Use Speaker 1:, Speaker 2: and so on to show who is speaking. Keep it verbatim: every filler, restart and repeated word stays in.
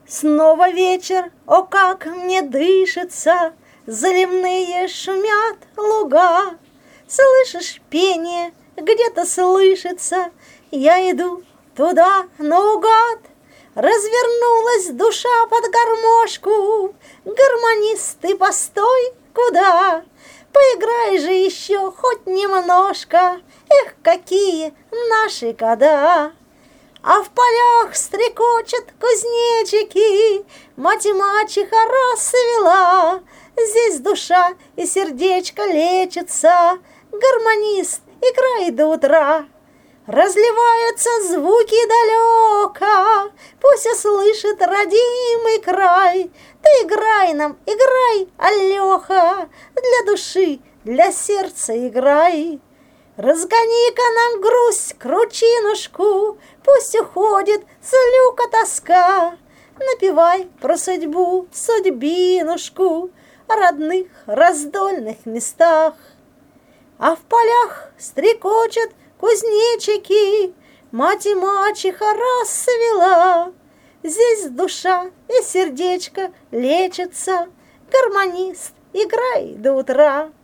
Speaker 1: Снова вечер, о, как мне дышится, заливные шумят луга. Слышишь пение, где-то слышится, я иду туда наугад. Развернулась душа под гармошку, гармонист, ты постой, куда? Поиграй же еще хоть немножко, эх, какие наши года! А в полях стрекочут кузнечики, мать и мачеха расцвела. Здесь душа и сердечко лечится, гармонист, играй до утра. Разливаются звуки далеко, пусть услышит родимый край. Ты играй нам, играй, Алёха, для души, для сердца играй. Разгони-ка нам грусть, кручинушку, пусть уходит злюка тоска. Напевай про судьбу, судьбинушку, о родных раздольных местах. А в полях стрекочут кузнечики, мать и мачеха расцвела. Здесь душа и сердечко лечится, гармонист, играй до утра.